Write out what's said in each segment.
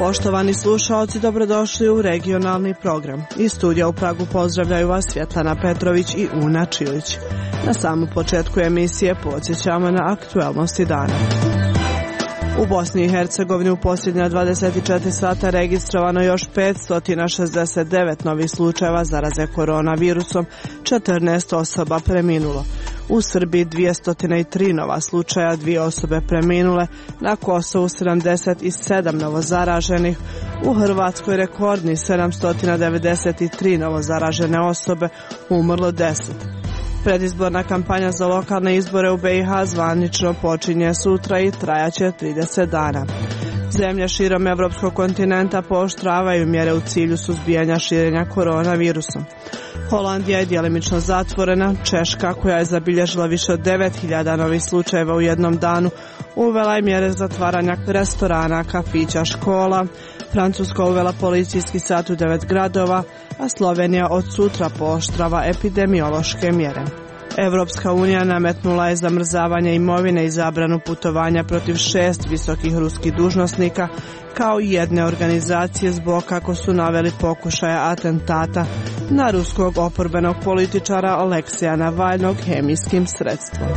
Poštovani slušaoci, dobrodošli u regionalni program. Iz studija u Pragu pozdravljaju vas Svjetlana Petrović i Una Čilić. Na samom početku emisije podsjećamo na aktualnosti dana. U Bosni i Hercegovini u posljednja 24 sata registrovano još 569 novih slučajeva zaraze koronavirusom, 14 osoba preminulo. U Srbiji 203 nova slučaja, 2 osobe preminule, na Kosovu 77 novozaraženih, u Hrvatskoj rekordni 793 novozaražene osobe, umrlo 10. Predizborna kampanja za lokalne izbore u BiH zvanično počinje sutra i trajaće 30 dana. Zemlje širom evropskog kontinenta pooštravaju mjere u cilju suzbijanja širenja koronavirusom. Holandija je djelimično zatvorena, Češka, koja je zabilježila više od 9000 novih slučajeva u jednom danu, uvela je mjere zatvaranja restorana, kafića, škola. Francuska uvela policijski sat u 9 gradova, a Slovenija od sutra pooštrava epidemiološke mjere. Evropska unija nametnula je zamrzavanje imovine i zabranu putovanja protiv 6 visokih ruskih dužnosnika, kao i jedne organizacije zbog, kako su naveli, pokušaja atentata na ruskog oporbenog političara Aleksija Navalnog hemijskim sredstvom.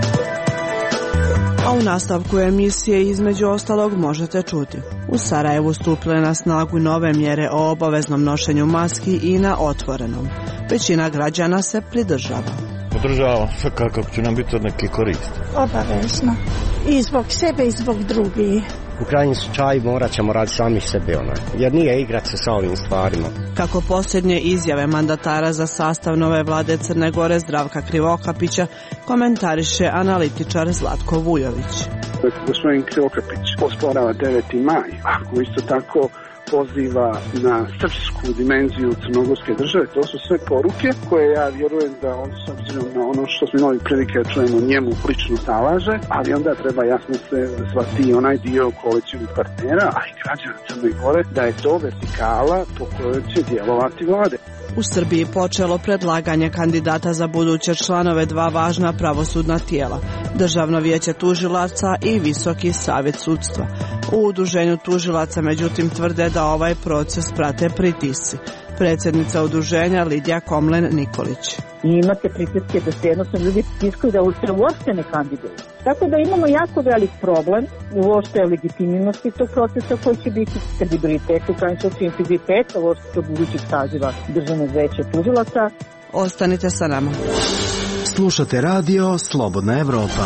A u nastavku emisije između ostalog možete čuti: u Sarajevu stupile na snagu nove mjere o obaveznom nošenju maski i na otvorenom. Većina građana se pridržava. Podržavam, svakako će nam biti od neke koristi. Obavezno. I zbog sebe i zbog drugih. U krajnjem slučaju morat ćemo raditi samih sebe, jer nije igrat se sa ovim stvarima. Kako posljednje izjave mandatara za sastav nove vlade Crne Gore Zdravka Krivokapića komentariše analitičar Zlatko Vujović. Gospodin Krivokapić osporava 9. maj, ako isto tako poziva na srpsku dimenziju crnogorske države. To su sve poruke koje ja vjerujem da on, s obzirom na ono što smo imali prilike da čujemo, njemu lično salaže, ali onda treba jasno se zvati onaj dio koalicijnih partnera, a i građana Crne Gore, da je to vertikala po kojoj će djelovati vlade. U Srbiji počelo predlaganje kandidata za buduće članove 2 važna pravosudna tijela, Državno vijeće tužilaca i Visoki savjet sudstva. U udruženju tužilaca međutim tvrde da ovaj proces prate pritisci. Predsjednica udruženja Lidija Komlen-Nikolić. I imate pritiske da se jednostavno ljudi pritiskuju da se uopšte ne kandiduju. Tako da imamo jako velik problem uopšte legitimnosti tog procesa koji će biti kredibilitet, u krajnjem slučaju integritet uopšte budućih saziva Državnog vijeća tužilaca. Ostanite sa nama. Slušate radio Slobodna Evropa.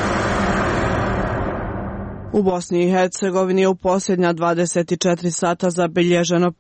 U Bosni i Hercegovini je u posljednja 24 sata zabilježeno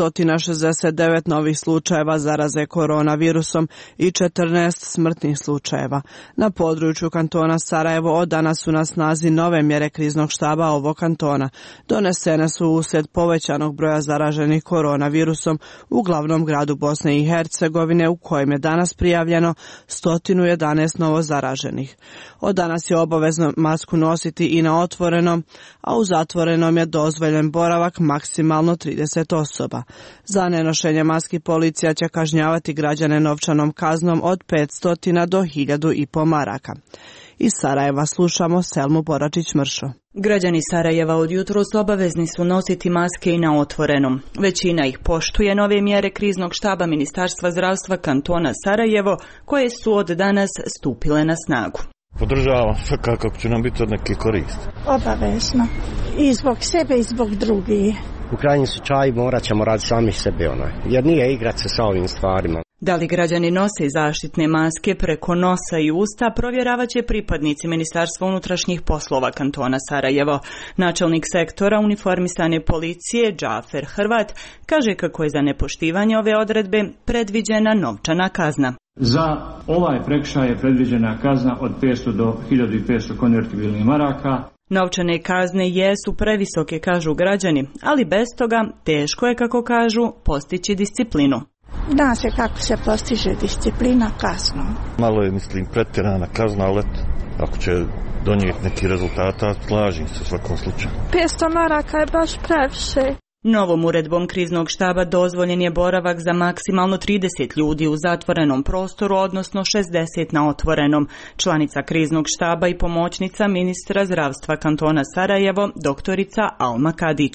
569 novih slučajeva zaraze koronavirusom i 14 smrtnih slučajeva. Na području kantona Sarajevo od danas su na snazi nove mjere kriznog štaba ovog kantona. Donesene su uslijed povećanog broja zaraženih koronavirusom u glavnom gradu Bosne i Hercegovine, u kojem je danas prijavljeno 111 novozaraženih. Od danas je obavezno masku nositi i na otvorenom, a u zatvorenom je dozvoljen boravak maksimalno 30 osoba. Za nenošenje maski policija će kažnjavati građane novčanom kaznom od 500 do 1500 maraka. Iz Sarajeva slušamo Selmu Boračić-Mršo. Građani Sarajeva od jutros obavezni su nositi maske i na otvorenom. Većina ih poštuje nove mjere kriznog štaba Ministarstva zdravstva kantona Sarajevo, koje su od danas stupile na snagu. Podržavam, svakako će nam biti od neke koristi. Obavezno. I zbog sebe i zbog drugih. U krajnjem slučaju morat ćemo raditi samih sebe, jer nije igrat se sa ovim stvarima. Da li građani nose zaštitne maske preko nosa i usta, provjeravat će pripadnici Ministarstva unutrašnjih poslova kantona Sarajevo. Načelnik sektora uniformisane policije Džafer Hrvat kaže kako je za nepoštivanje ove odredbe predviđena novčana kazna. Za ovaj prekršaj je predviđena kazna od 500 do 1500 konvertibilnih maraka. Novčane kazne jesu previsoke, kažu građani, ali bez toga teško je, kako kažu, postići disciplinu. Zna se kako se postiže disciplina kaznom. Malo je, pretjerana kazna, ali ako će donijeti neki rezultata, slažem se u svakom slučaju. 500 maraka je baš previše. Novom uredbom kriznog štaba dozvoljen je boravak za maksimalno 30 ljudi u zatvorenom prostoru, odnosno 60 na otvorenom. Članica kriznog štaba i pomoćnica ministra zdravstva kantona Sarajevo, doktorica Alma Kadić.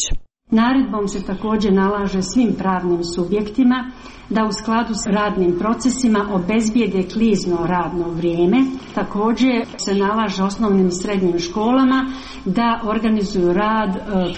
Naredbom se također nalaže svim pravnim subjektima da u skladu s radnim procesima obezbijede klizno radno vrijeme. Također se nalaže osnovnim i srednjim školama da organizuju rad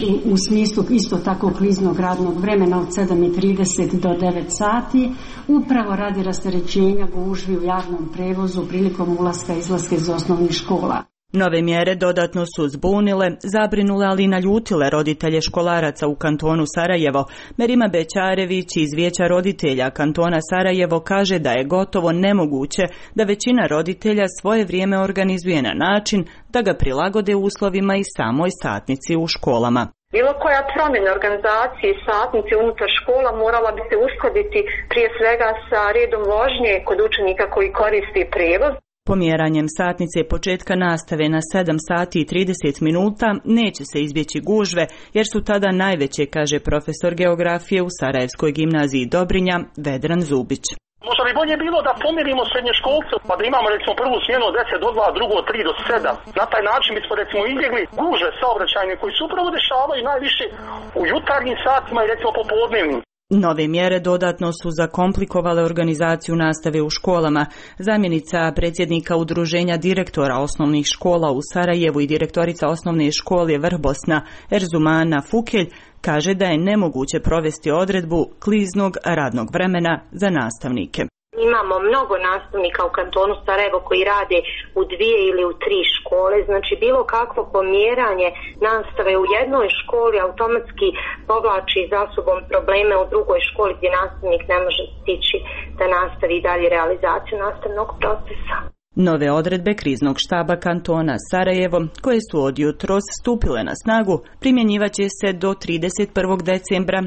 u smislu isto tako kliznog radnog vremena od 7:30 do 9 sati, upravo radi rasterećenja gužvi u javnom prevozu prilikom ulaska i izlaska iz osnovnih škola. Nove mjere dodatno su zbunile, zabrinule, ali i naljutile roditelje školaraca u kantonu Sarajevo. Merima Bećarević iz Vijeća roditelja kantona Sarajevo kaže da je gotovo nemoguće da većina roditelja svoje vrijeme organizuje na način da ga prilagode uslovima i samoj satnici u školama. Bilo koja promjena organizacije i satnice unutar škola morala bi se uskladiti prije svega sa redom vožnje kod učenika koji koriste prijevoz. Pomjeranjem satnice početka nastave na 7 sati i 30 minuta neće se izbjeći gužve, jer su tada najveće, kaže profesor geografije u Sarajevskoj gimnaziji Dobrinja, Vedran Zubić. Možda bi bolje bilo da pomjerimo srednjoškolce, pa da imamo recimo prvu smjenu od 10 do 2, drugu od 3 do 7. Na taj način bismo recimo izbjegli gužve saobraćajne koji se upravo dešavaju najviše u jutarnjim satima i recimo popodnevnim. Nove mjere dodatno su zakomplikovale organizaciju nastave u školama. Zamjenica predsjednika Udruženja direktora osnovnih škola u Sarajevu i direktorica osnovne škole Vrbosna Erzumana Fukelj kaže da je nemoguće provesti odredbu kliznog radnog vremena za nastavnike. Imamo mnogo nastavnika u kantonu Sarajevo koji rade u 2 ili u 3 škole, znači bilo kakvo pomjeranje nastave u jednoj školi automatski povlači za sobom probleme u drugoj školi gdje nastavnik ne može stići da nastavi dalje realizaciju nastavnog procesa. Nove odredbe kriznog štaba kantona Sarajevo, koje su od jutros stupile na snagu, primjenjivat će se do 31. decembra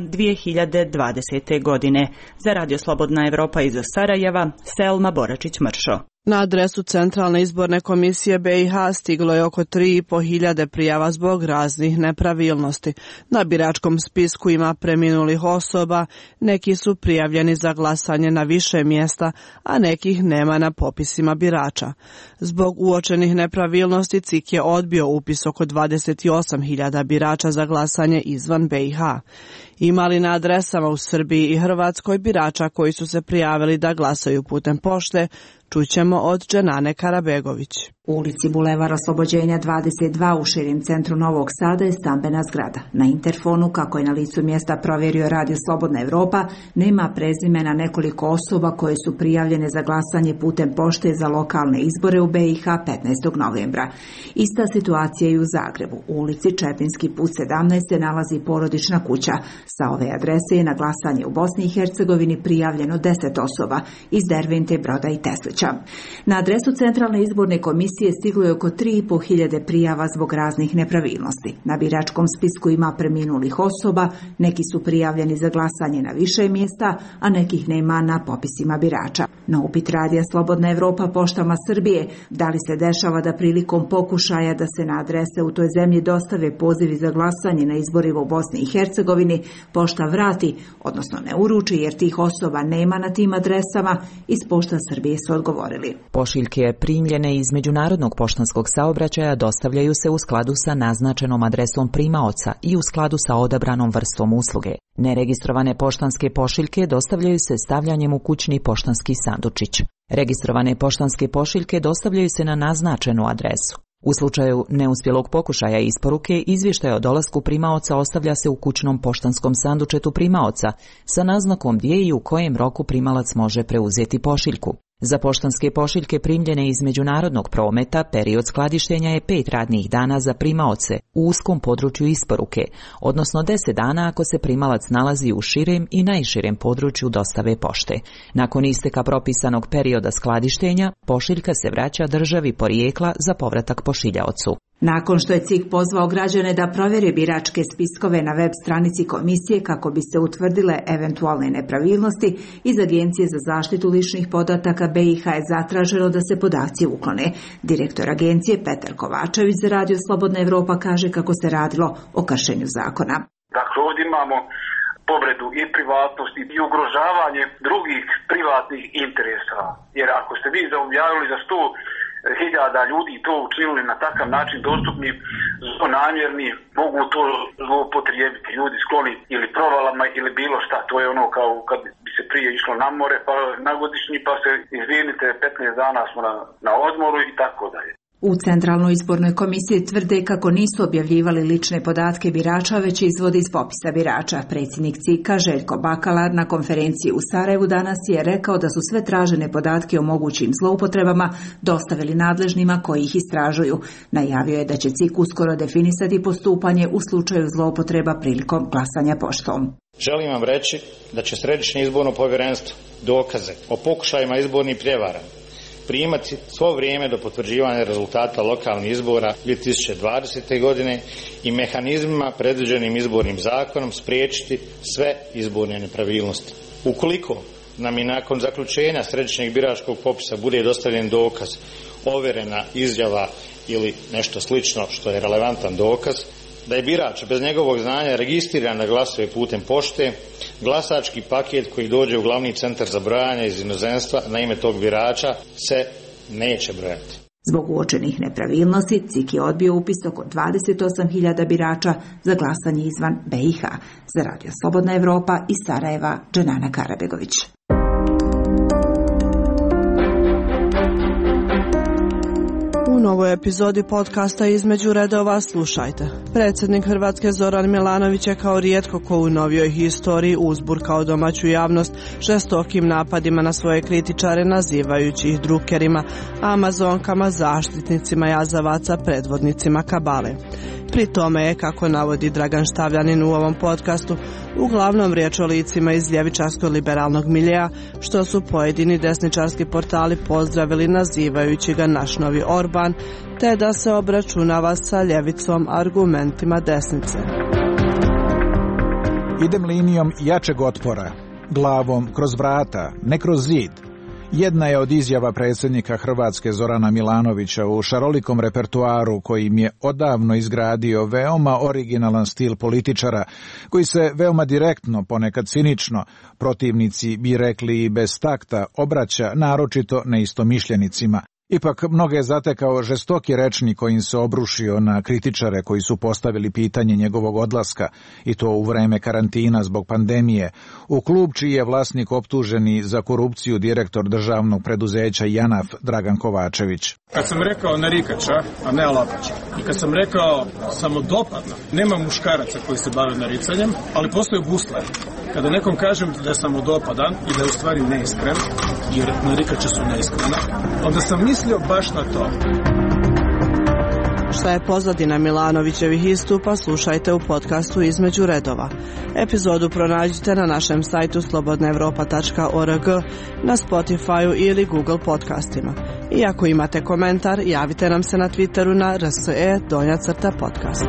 2020. godine. Za Radio Slobodna Evropa iz Sarajeva, Selma Boračić-Mršo. Na adresu Centralne izborne komisije BiH stiglo je oko 3.500 prijava zbog raznih nepravilnosti. Na biračkom spisku ima preminulih osoba, neki su prijavljeni za glasanje na više mjesta, a nekih nema na popisima birača. Zbog uočenih nepravilnosti CIK je odbio upis oko 28.000 birača za glasanje izvan BiH. Ima li na adresama u Srbiji i Hrvatskoj birača koji su se prijavili da glasaju putem pošte? Čućemo od Dženane Karabegović. U ulici Bulevar Oslobođenja 22 u širem centru Novog Sada je stambena zgrada. Na interfonu, kako je na licu mjesta provjerio Radio Slobodna Evropa, nema prezimena nekoliko osoba koje su prijavljene za glasanje putem pošte za lokalne izbore u BiH 15. novembra. Ista situacija je i u Zagrebu. U ulici Čepinski put 17 se nalazi porodična kuća. Sa ove adrese je na glasanje u Bosni i Hercegovini prijavljeno 10 osoba iz Dervente, Broda i Teslića. Na adresu Centralne izborne komisije stiglo je oko 3.500 prijava zbog raznih nepravilnosti. Na biračkom spisku ima preminulih osoba, neki su prijavljeni za glasanje na više mjesta, a nekih nema na popisima birača. Na upit Radija Slobodna Evropa poštama Srbije, da li se dešava da prilikom pokušaja da se na adrese u toj zemlji dostave pozivi za glasanje na izborima u Bosni i Hercegovini, pošta vrati, odnosno ne uruči jer tih osoba nema na tim adresama, iz pošta Srbije su odgovorili. Pošiljke primljene iz međunarodnog poštanskog saobraćaja dostavljaju se u skladu sa naznačenom adresom primaoca i u skladu sa odabranom vrstom usluge. Neregistrovane poštanske pošiljke dostavljaju se stavljanjem u kućni poštanski sandučić. Registrovane poštanske pošiljke dostavljaju se na naznačenu adresu. U slučaju neuspjelog pokušaja isporuke, izvještaj o dolasku primaoca ostavlja se u kućnom poštanskom sandučetu primaoca sa naznakom gdje i u kojem roku primalac može preuzeti pošiljku. Za poštanske pošiljke primljene iz međunarodnog prometa period skladištenja je 5 radnih dana za primaoce u uskom području isporuke, odnosno 10 dana ako se primalac nalazi u širem i najširem području dostave pošte. Nakon isteka propisanog perioda skladištenja, pošiljka se vraća državi porijekla za povratak pošiljaocu. Nakon što je CIK pozvao građane da provjere biračke spiskove na web stranici komisije kako bi se utvrdile eventualne nepravilnosti, iz Agencije za zaštitu ličnih podataka BiH je zatraženo da se podaci uklone. Direktor agencije Petar Kovačević za Radio Slobodna Evropa kaže kako se radilo o kršenju zakona. Dakle, ovdje imamo povredu i privatnosti i ugrožavanje drugih privatnih interesa. Jer ako ste vi objavili za 100 hiljada ljudi to učinili na takav način dostupni, zlonamjerni, mogu to zloupotrijebiti ljudi skloni ili provalama ili bilo šta. To je ono kao kad bi se prije išlo na more pa na godišnji pa se izvinite 15 dana smo na odmoru i tako dalje. U Centralnoj izbornoj komisiji tvrde kako nisu objavljivali lične podatke birača, već izvode iz popisa birača. Predsjednik CIK-a Željko Bakalar na konferenciji u Sarajevu danas je rekao da su sve tražene podatke o mogućim zloupotrebama dostavili nadležnima koji ih istražuju. Najavio je da će CIK uskoro definisati postupanje u slučaju zloupotreba prilikom glasanja poštom. Želim vam reći da će Središnje izborno povjerenstvo dokaze o pokušajima izbornih prijevara primati svo vrijeme do potvrđivanja rezultata lokalnih izbora 2020. godine i mehanizmima predviđenim izbornim zakonom spriječiti sve izborne nepravilnosti. Ukoliko nam i nakon zaključenja središnjeg biračkog popisa bude dostavljen dokaz, overena izjava ili nešto slično što je relevantan dokaz, da je birač bez njegovog znanja registriran da glasuje putem pošte, glasački paket koji dođe u glavni centar za brojanje iz inozemstva na ime tog birača se neće brojati. Zbog uočenih nepravilnosti, CIK je odbio upis oko 28.000 birača za glasanje izvan BiH. Za Radio Slobodna Evropa iz Sarajeva, Dženana Karabegović. U novoj epizodi podcasta Između redova slušajte. Predsjednik Hrvatske Zoran Milanović je kao rijetko ko u novijoj historiji uzburkao domaću javnost žestokim napadima na svoje kritičare, nazivajući ih drukerima, amazonkama, zaštitnicima jazavaca, predvodnicima kabale. Pri tome je, kako navodi Dragan Štavljanin u ovom podcastu, uglavnom riječ o licima iz ljevičarsko-liberalnog miljeja, što su pojedini desničarski portali pozdravili nazivajući ga naš novi Orban, te da se obračunava sa ljevicom argumentima desnice. Idem linijom jačeg otpora, glavom kroz vrata, ne kroz zid. Jedna je od izjava predsjednika Hrvatske Zorana Milanovića u šarolikom repertuaru kojim je odavno izgradio veoma originalan stil političara, koji se veoma direktno, ponekad cinično, protivnici bi rekli i bez takta, obraća naročito neistomišljenicima. Ipak mnoge je zatekao žestoki rečnik kojim se obrušio na kritičare koji su postavili pitanje njegovog odlaska, i to u vreme karantina zbog pandemije, u klub čiji je vlasnik optuženi za korupciju direktor državnog preduzeća JANAF Dragan Kovačević. Kad sam rekao narikača, a ne alapača, i kad sam rekao samodopadna, nema muškaraca koji se bave naricanjem, ali postoje gusleri. Kada nekom kažem da je samodopadan i da je u stvari neiskren, jer narikače su neiskrene, onda sam mislio baš na to. Šta je pozadina Milanovićevih istupa, slušajte u podcastu Između redova. Epizodu pronađite na našem sajtu slobodnaevropa.org, na Spotify ili Google podcastima. I ako imate komentar, javite nam se na Twitteru na @podcast.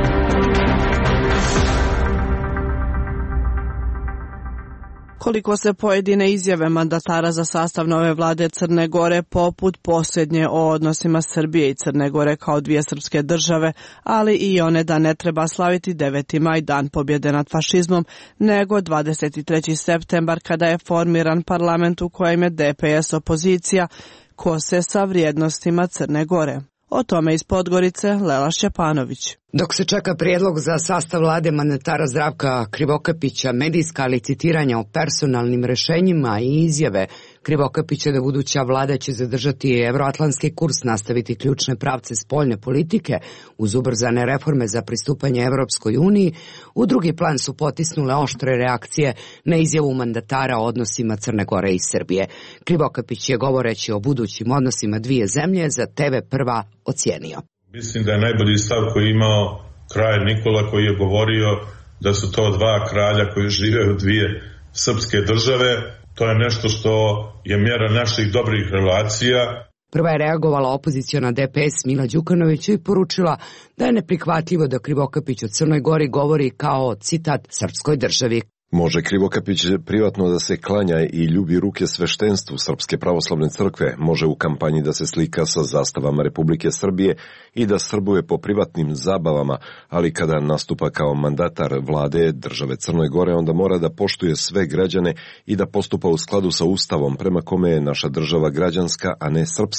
Koliko se pojedine izjave mandatara za sastav nove vlade Crne Gore, poput posljednje o odnosima Srbije i Crne Gore kao dvije srpske države, ali i one da ne treba slaviti 9. maj, dan pobjede nad fašizmom, nego 23. septembar kada je formiran parlament u kojem je DPS opozicija, kose sa vrijednostima Crne Gore. O tome iz Podgorice Lela Šćepanović. Dok se čeka prijedlog za sastav vlade mandatara Zdravka Krivokapića, medijska licitiranja o personalnim rješenjima i izjave Krivokapića da buduća vlada će zadržati evroatlantski kurs, nastaviti ključne pravce spoljne politike uz ubrzane reforme za pristupanje Evropskoj uniji, u drugi plan su potisnule oštre reakcije na izjavu mandatara o odnosima Crne Gore i Srbije. Krivokapić je, govoreći o budućim odnosima dvije zemlje, za TV Prva ocijenio: Mislim da je najbolji stav koji je imao kralj Nikola, koji je govorio da su to dva kralja koji žive u dvije srpske države. To je nešto što je mjera naših dobrih relacija. Prva je reagovala opoziciona DPS Mila Đukanović i poručila da je neprihvatljivo da Krivokapić o Crnoj Gori govori kao, citat, srpskoj državi. Može Krivokapić privatno da se klanja i ljubi ruke sveštenstvu Srpske pravoslavne crkve, može u kampanji da se slika sa zastavama Republike Srbije i da srbuje po privatnim zabavama, ali kada nastupa kao mandatar vlade države Crne Gore, onda mora da poštuje sve građane i da postupa u skladu sa Ustavom, prema kome je naša država građanska, a ne srpska.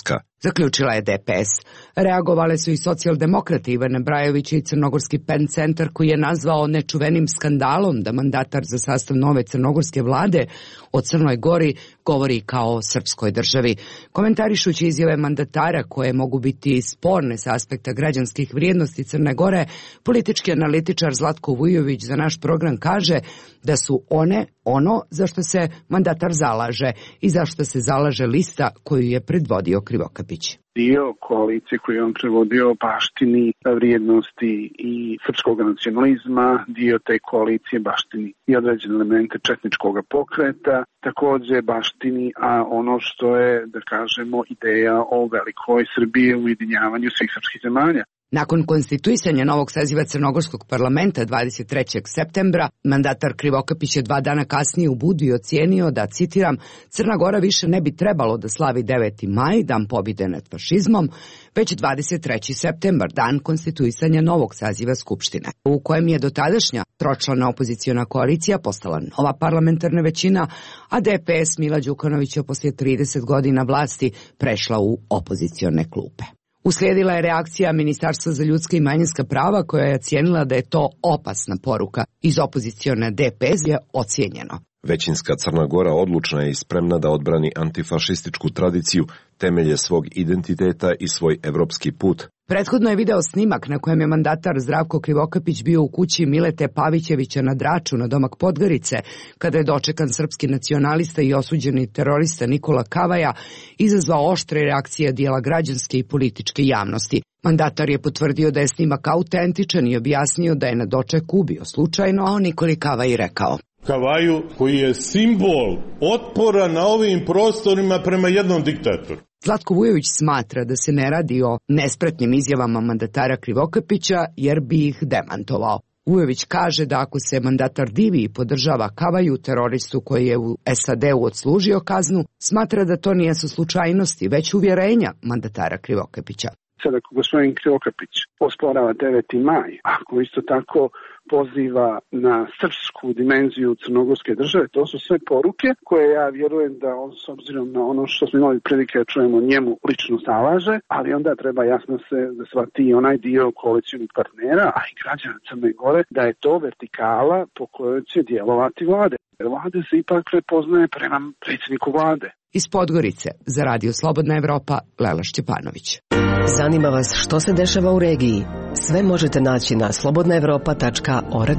zaključila je DPS. Reagovale su i socijaldemokrati Ivane Brajović i Crnogorski PEN centar koji je nazvao nečuvenim skandalom da mandatar za sastav nove crnogorske vlade o Crnoj Gori govori kao o srpskoj državi. Komentarišući izjave mandatara koje mogu biti sporne sa aspekta građanskih vrijednosti Crne Gore, politički analitičar Zlatko Vujović za naš program kaže da su one ono za što se mandatar zalaže i za što se zalaže lista koju je predvodio Krivokapić. Dio koalicije koji je on prevodio baštini vrijednosti i srpskog nacionalizma, dio te koalicije baštini i određene elemente četničkog pokreta, takođe baštini, a ono što je, da kažemo, ideja o velikoj Srbiji u ujedinjavanju svih srpskih zemalja. Nakon konstituisanja novog saziva Crnogorskog parlamenta 23. septembra, mandatar Krivokapić je 2 dana kasnije u Budvi ocijenio da, citiram, Crna Gora više ne bi trebalo da slavi 9. maj, dan pobjede nad fašizmom, već 23. septembar, dan konstituisanja novog saziva Skupštine, u kojem je dotadašnja tročlana opoziciona koalicija postala nova parlamentarna većina, a DPS Mila Đukanovića poslije 30 godina vlasti prešla u opozicione klupe. Uslijedila je reakcija Ministarstva za ljudska i manjinska prava koja je ocijenila da je to opasna poruka. Iz opozicione DPS je ocijenjeno. Većinska Crna Gora odlučna je i spremna da odbrani antifašističku tradiciju, temelje svog identiteta i svoj evropski put. Prethodno je video snimak na kojem je mandatar Zdravko Krivokapić bio u kući Milete Pavićevića na Draču na domak Podgorice, kada je dočekan srpski nacionalista i osuđeni terorista Nikola Kavaja, izazvao oštre reakcije dijela građanske i političke javnosti. Mandatar je potvrdio da je snimak autentičan i objasnio da je na dočeku bio slučajno, a Nikoli Kavaji rekao: Kavaju koji je simbol otpora na ovim prostorima prema jednom diktatoru. Zlatko Vujović smatra da se ne radi o nespretnim izjavama mandatara Krivokapića jer bi ih demantovao. Vujović kaže da ako se mandatar divi i podržava Kavaju, teroristu koji je u SAD-u odslužio kaznu, smatra da to nijesu slučajnosti, već uvjerenja mandatara Krivokapića. Sada ako gospodin Krivokapić osporava 9. maj, ako isto tako poziva na srpsku dimenziju crnogorske države, to su sve poruke koje ja vjerujem da on, s obzirom na ono što smo imali prilike da čujemo, njemu lično zalaže, ali onda treba jasno se da shvati i onaj dio koalicijnih partnera, a i građana Crne Gore, da je to vertikala po kojoj će djelovati vlade. Vlade se ipak prepoznaje prema predsjedniku vlade. Iz Podgorice za Radio Slobodna Evropa, Lela Šćepanović. Zanima vas što se dešava u regiji? Sve možete naći na slobodnaevropa.org.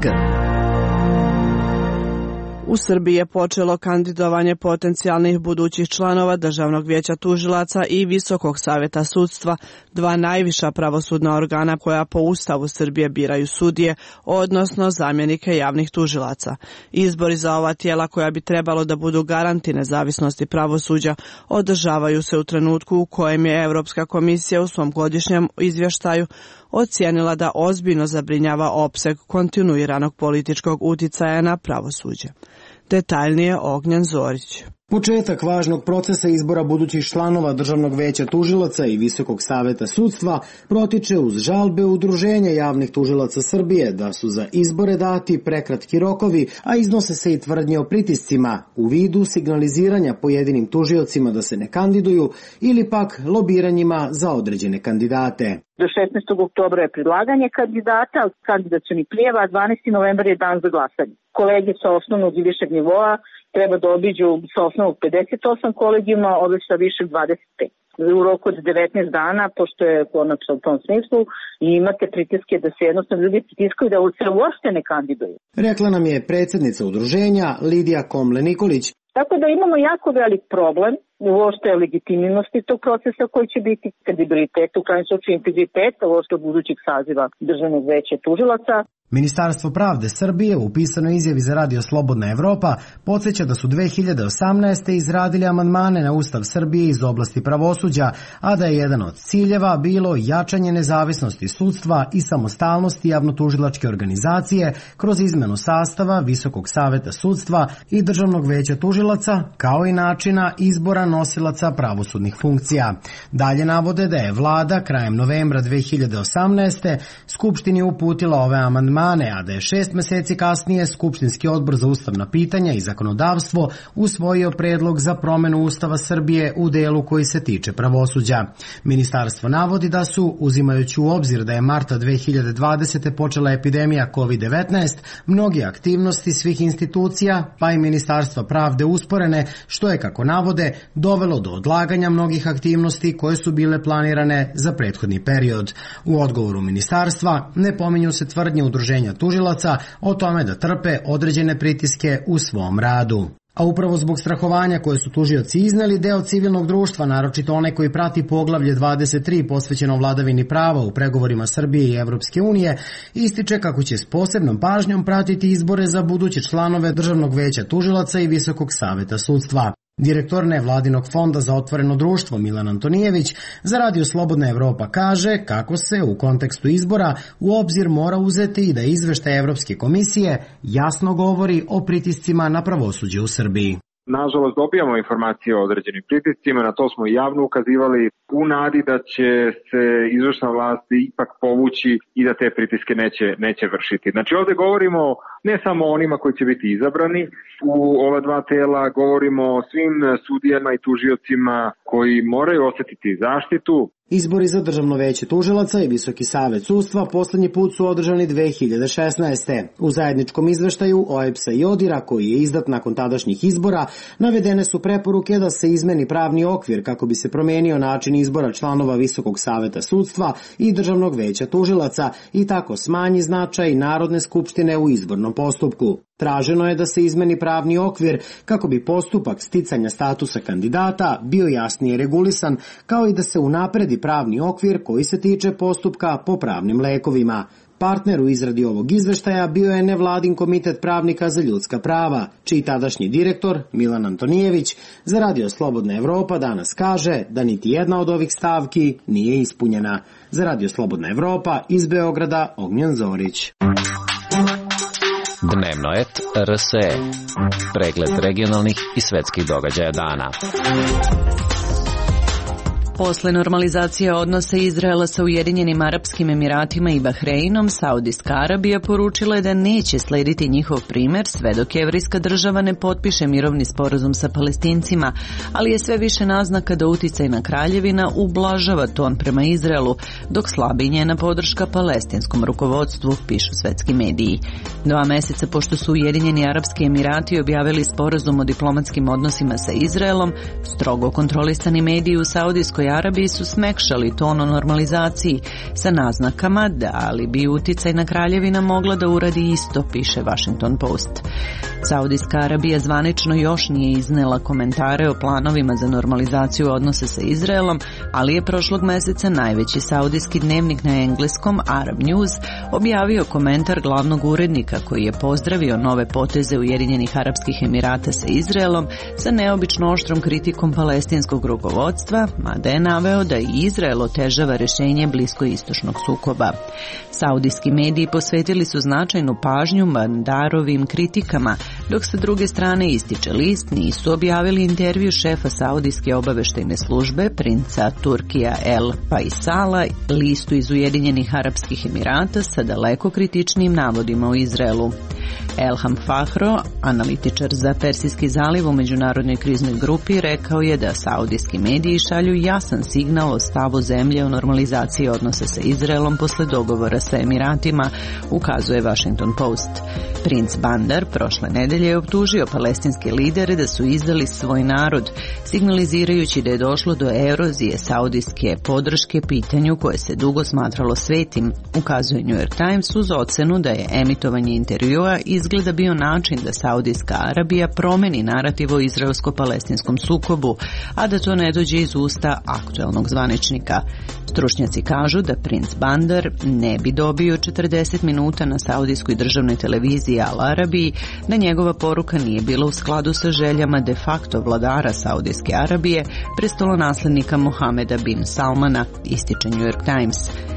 U Srbiji je počelo kandidovanje potencijalnih budućih članova Državnog vijeća tužilaca i Visokog saveta sudstva, 2 najviša pravosudna organa koja po Ustavu Srbije biraju sudije, odnosno zamjenike javnih tužilaca. Izbori za ova tijela koja bi trebalo da budu garanti nezavisnosti pravosuđa održavaju se u trenutku u kojem je Evropska komisija u svom godišnjem izvještaju ocijenila da ozbiljno zabrinjava opseg kontinuiranog političkog uticaja na pravosuđe. Detaljnije Ognjen Zorić. Početak važnog procesa izbora budućih članova Državnog veća tužilaca i Visokog saveta sudstva protiče uz žalbe Udruženja javnih tužilaca Srbije da su za izbore dati prekratki rokovi, a iznose se i tvrdnje o pritiscima u vidu signaliziranja pojedinim tužiocima da se ne kandiduju ili pak lobiranjima za određene kandidate. Do 16. oktobra je predlaganje kandidata, kandidacioni prijava, a 12. novembar je dan za glasanje. Kolege sa osnovnog i višeg nivoa treba da obiđu sa osnovnog 58 kolegijuma, ove sa višeg 25. U roku od 19 dana, pošto je konačno u tom smislu, i imate pritiske da se jednostavno ljudi pritiskaju da se uopšte ne kandiduju. Rekla nam je predsjednica udruženja Lidija Komle-Nikolić. Tako da imamo jako velik problem uopšte legitimnosti tog procesa koji će biti kredibilitet, u krajnjem slučaju integritet uopšte budućih saziva Državnog veća tužilaca. Ministarstvo pravde Srbije u pisanoj izjavi za Radio Slobodna Evropa podsjeća da su 2018. izradili amandmane na Ustav Srbije iz oblasti pravosuđa, a da je jedan od ciljeva bilo jačanje nezavisnosti sudstva i samostalnosti javnotužilačke organizacije kroz izmenu sastava Visokog saveta sudstva i Državnog veća tužilaca, kao i načina izbora izbora nosilaca pravosudnih funkcija. Dalje navode da je vlada krajem novembra 2018. Skupštini uputila ove amandmane, a da je 6 meseci kasnije Skupštinski odbor za ustavna pitanja i zakonodavstvo usvojio predlog za promenu Ustava Srbije u delu koji se tiče pravosuđa. Ministarstvo navodi da su, uzimajući u obzir da je marta 2020. počela epidemija COVID-19, mnoge aktivnosti svih institucija, pa i Ministarstva pravde usporene, što je, kako navode, dovelo do odlaganja mnogih aktivnosti koje su bile planirane za prethodni period. U odgovoru ministarstva ne pominju se tvrdnje udruženja tužilaca o tome da trpe određene pritiske u svom radu. A upravo zbog strahovanja koje su tužioci izneli, deo civilnog društva, naročito one koji prati poglavlje 23 posvećeno vladavini prava u pregovorima Srbije i Evropske unije, ističe kako će s posebnom pažnjom pratiti izbore za buduće članove Državnog veća tužilaca i Visokog saveta sudstva. Direktor nevladinog fonda za otvoreno društvo Milan Antonijević za Radio Slobodna Evropa kaže kako se u kontekstu izbora u obzir mora uzeti i da izveštaj Evropske komisije jasno govori o pritiscima na pravosuđe u Srbiji. Nažalost, dobijamo informacije o određenim pritiscima, na to smo i javno ukazivali u nadi da će se izvršna vlast ipak povući i da te pritiske neće vršiti. Znači, ovde govorimo ne samo o onima koji će biti izabrani u ova dva tela, govorimo o svim sudijama i tužiocima koji moraju osetiti zaštitu. Izbori za Državno veće tužilaca i Visoki savet sudstva poslednji put su održani 2016. U zajedničkom izveštaju OEBS-a i ODIR-a, koji je izdat nakon tadašnjih izbora, navedene su preporuke da se izmeni pravni okvir kako bi se promenio način izbora članova Visokog saveta sudstva i Državnog veća tužilaca i tako smanji značaj Narodne skupštine u izbornom postupku. Traženo je da se izmeni pravni okvir kako bi postupak sticanja statusa kandidata bio jasnije regulisan, kao i da se unapredi pravni okvir koji se tiče postupka po pravnim lekovima. Partner u izradi ovog izveštaja bio je nevladin komitet pravnika za ljudska prava, čiji tadašnji direktor, Milan Antonijević, za Radio Slobodna Evropa danas kaže da niti jedna od ovih stavki nije ispunjena. Za Radio Slobodna Evropa iz Beograda, Ognjen Zorić. Dnevno et RSE. Pregled regionalnih i svetskih događaja dana. Posle normalizacije odnosa Izraela sa Ujedinjenim Arapskim Emiratima i Bahreinom, Saudijska Arabija poručila je da neće slediti njihov primer sve dok Jevrejska država ne potpiše mirovni sporazum sa Palestincima, ali je sve više naznaka da uticajna kraljevina ublažava ton prema Izraelu, dok slabi njena podrška palestinskom rukovodstvu, pišu svetski mediji. 2 meseca pošto su Ujedinjeni Arapski Emirati objavili sporazum o diplomatskim odnosima sa Izraelom, strogo kontrolisani mediji u Saudijskoj Arabiji su smekšali ton o normalizaciji sa naznakama da li bi uticajna kraljevina mogla da uradi isto, piše Washington Post. Saudijska Arabija zvanično još nije iznela komentare o planovima za normalizaciju odnosa sa Izraelom, ali je prošlog meseca najveći saudijski dnevnik na engleskom Arab News objavio komentar glavnog urednika koji je pozdravio nove poteze Ujedinjenih Arapskih Emirata sa Izraelom sa neobično oštrom kritikom palestinskog rukovodstva, mada je naveo da i Izrael otežava rešenje bliskoistočnog sukoba. Saudijski mediji posvetili su značajnu pažnju Bandarovim kritikama, dok sa druge strane, ističe list, nisu objavili intervju šefa Saudijske obaveštajne službe, princa Turkija El Faisala, listu iz Ujedinjenih Arapskih Emirata sa daleko kritičnim navodima o Izraelu. Elham Fahro, analitičar za Persijski zaliv u međunarodnoj kriznoj grupi, rekao je da saudijski mediji šalju jasan signal o stavu zemlje o normalizaciji odnosa sa Izraelom posle dogovora sa Emiratima, ukazuje Washington Post. Princ Bandar prošle nedelje je optužio palestinske lidere da su izdali svoj narod, signalizirajući da je došlo do erozije saudijske podrške pitanju koje se dugo smatralo svetim, ukazuje New York Times uz ocenu da je emitovanje intervjua izgleda bio način da Saudijska Arabija promeni narativ o izraelsko-palestinskom sukobu, a da to ne dođe iz usta aktuelnog zvaničnika. Stručnjaci kažu da princ Bandar ne bi dobio 40 minuta na saudijskoj državnoj televiziji Al Arabiji da njegova poruka nije bila u skladu sa željama de facto vladara Saudijske Arabije, prestolonaslednika Mohameda bin Salmana, ističe New York Times.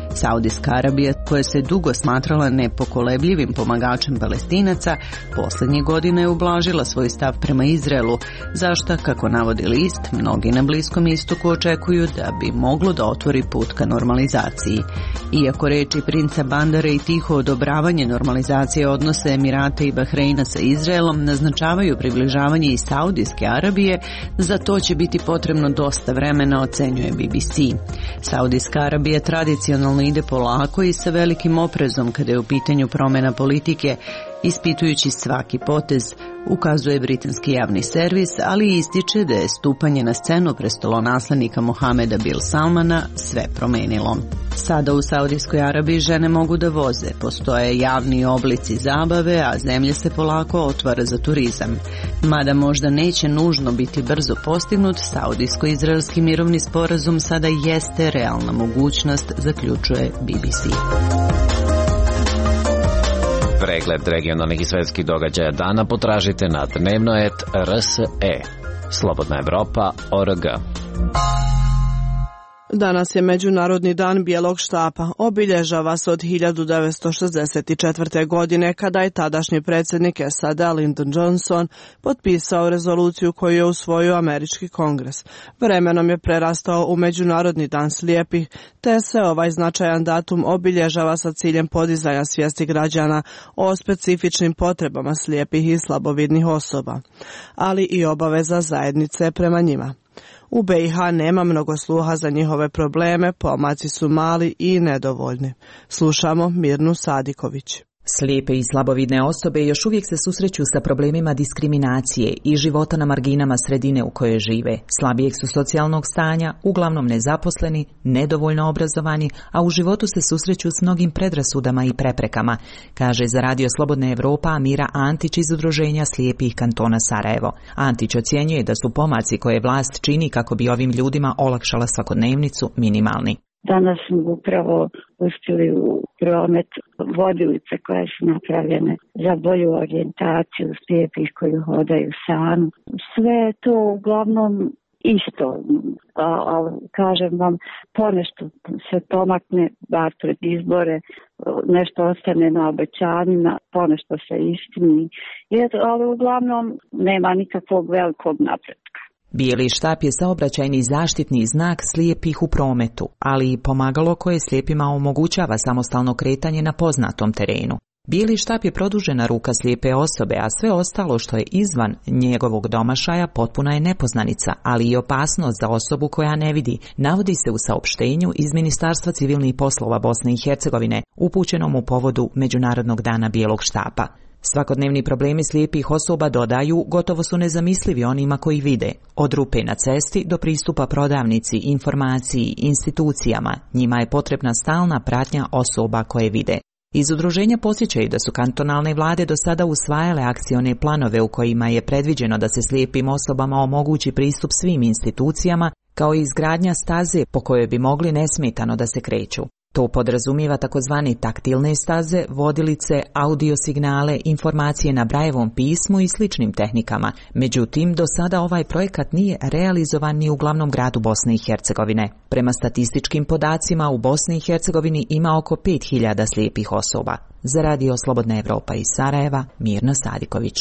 Saudijska Arabija, koja se dugo smatrala nepokolebljivim pomagačem Palestinaca, posljednjih godina je ublažila svoj stav prema Izraelu, zašto, kako navodi list, mnogi na Bliskom istoku očekuju da bi moglo da otvori put ka normalizaciji. Iako reči princa Bandare i tiho odobravanje normalizacije odnose Emirata i Bahreina sa Izraelom naznačavaju približavanje i Saudijske Arabije, za to će biti potrebno dosta vremena, ocenjuje BBC. Saudijska Arabija tradicionalno ide polako i sa velikim oprezom kada je u pitanju promjena politike, ispitujući svaki potez, ukazuje britanski javni servis, ali ističe da je stupanje na scenu prestolonaslednika Mohameda bin Salmana sve promenilo. Sada u Saudijskoj Arabiji žene mogu da voze, postoje javni oblici zabave, a zemlja se polako otvara za turizam. Mada možda neće nužno biti brzo postignut, saudijsko-izraelski mirovni sporazum sada jeste realna mogućnost, zaključuje BBC. Pregled regionalnih i svetskih događaja dana potražite na dnevno.rs.e. Slobodna Evropa.org. Danas je Međunarodni dan bijelog štapa. Obilježava se od 1964. godine kada je tadašnji predsjednik SAD-a Lyndon Johnson potpisao rezoluciju koju je usvojio Američki kongres. Vremenom je prerastao u Međunarodni dan slijepih, te se ovaj značajan datum obilježava sa ciljem podizanja svijesti građana o specifičnim potrebama slijepih i slabovidnih osoba, ali i obaveza zajednice prema njima. U BiH nema mnogo sluha za njihove probleme, pomaci su mali i nedovoljni. Slušamo Mirnu Sadiković. Slijepe i slabovidne osobe još uvijek se susreću sa problemima diskriminacije i života na marginama sredine u kojoj žive. Slabijeg su socijalnog stanja, uglavnom nezaposleni, nedovoljno obrazovani, a u životu se susreću s mnogim predrasudama i preprekama, kaže za Radio Slobodna Evropa Amira Antić iz Udruženja slijepih kantona Sarajevo. Antić ocjenjuje da su pomaci koje vlast čini kako bi ovim ljudima olakšala svakodnevnicu minimalni. Danas smo upravo pustili u promet vodilice koje su napravljene za bolju orijentaciju slijepih koji hodaju sami. Sve je to uglavnom isto, ali kažem vam, ponešto se pomakne, bar pred izbore, nešto ostane na obećanjima, ponešto se istini, ali uglavnom nema nikakvog velikog napretka. Bijeli štap je saobraćajni zaštitni znak slijepih u prometu, ali i pomagalo koje slijepima omogućava samostalno kretanje na poznatom terenu. Bijeli štap je produžena ruka slijepe osobe, a sve ostalo što je izvan njegovog domašaja potpuna je nepoznanica, ali i opasnost za osobu koja ne vidi, navodi se u saopštenju iz Ministarstva civilnih poslova Bosne i Hercegovine, upućenom u povodu Međunarodnog dana bijelog štapa. Svakodnevni problemi slijepih osoba, dodaju, gotovo su nezamislivi onima koji vide, od rupe na cesti do pristupa prodavnici, informaciji, institucijama. Njima je potrebna stalna pratnja osoba koje vide. Iz udruženja podsjećaju da su kantonalne vlade do sada usvajale akcione planove u kojima je predviđeno da se slijepim osobama omogući pristup svim institucijama, kao i izgradnja staze po kojoj bi mogli nesmetano da se kreću. To podrazumijeva takozvane taktilne staze, vodilice, audio signale, informacije na Brajevom pismu i sličnim tehnikama. Međutim, do sada ovaj projekat nije realizovan ni u glavnom gradu Bosne i Hercegovine. Prema statističkim podacima, u Bosni i Hercegovini ima oko 5000 slijepih osoba. Za Radio Slobodna Evropa iz Sarajeva, Mirna Sadiković.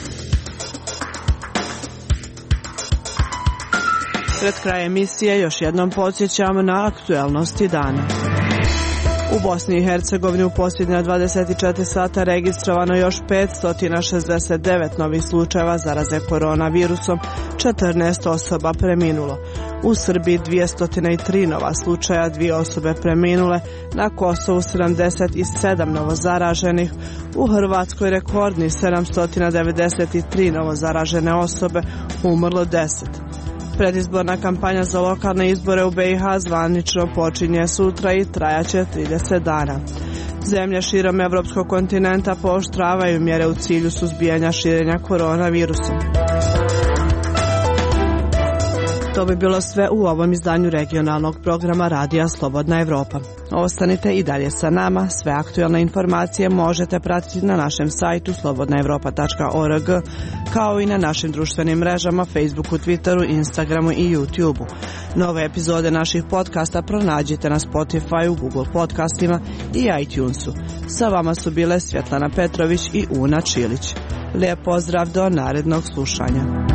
Pred kraj emisije još jednom podsjećamo na aktuelnosti dana. U Bosni i Hercegovini u posljednja 24 sata registrovano još 569 novih slučajeva zaraze koronavirusom, 14 osoba preminulo. U Srbiji 203 nova slučaja, 2 osobe preminule, na Kosovu 77 novozaraženih, u Hrvatskoj rekordni 793 novozaražene osobe, umrlo 10. Predizborna kampanja za lokalne izbore u BiH zvanično počinje sutra i trajaće 30 dana. Zemlje širom evropskog kontinenta pooštravaju mjere u cilju suzbijanja širenja koronavirusom. To bi bilo sve u ovom izdanju regionalnog programa Radija Slobodna Evropa. Ostanite i dalje sa nama, sve aktuelne informacije možete pratiti na našem sajtu slobodnaevropa.org, kao i na našim društvenim mrežama Facebooku, Twitteru, Instagramu i YouTubeu. Nove epizode naših podcasta pronađite na Spotifyu, Google podcastima i iTunesu. Sa vama su bile Svjetlana Petrović i Una Čilić. Lijep pozdrav do narednog slušanja.